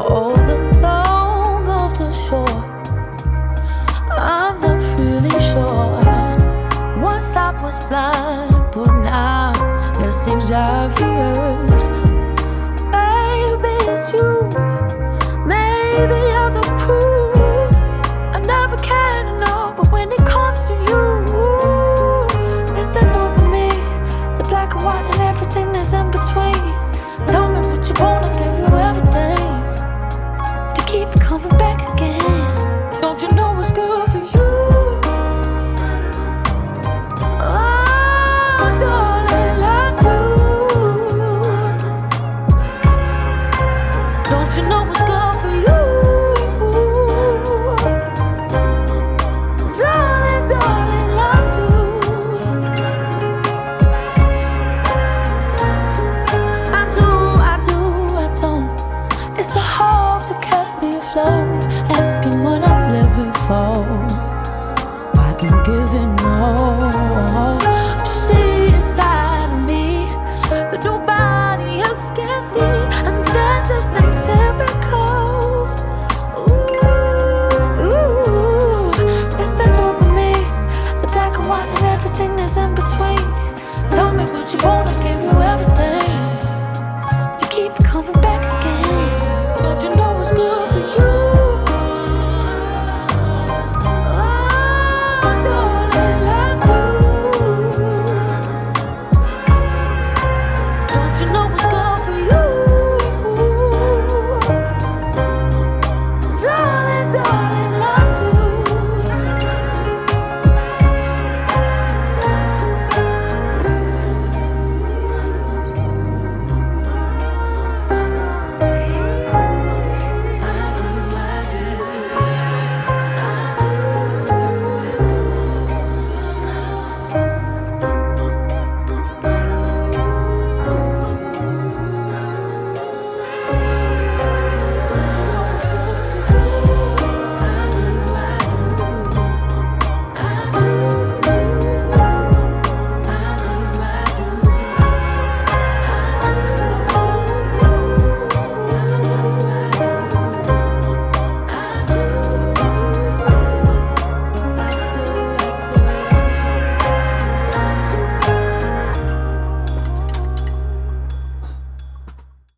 Oh, the long of the short, I'm not really sure. Once I was blind, but now it seems obvious. Baby, it's you. Maybe you're the proof. I never can know, but when it comes to you, it's the dopamine, the black and white and everything that's in between. Tell me what you want, I'll give you everything to keep you coming back again. Don't you know it's good for you? Oh, darling, I do. Don't you know it's good for you? Darling, darling, I do. I do, I do, I don't. It's the hope that kept me afloat, asking what I'm living for, why I'm giving all.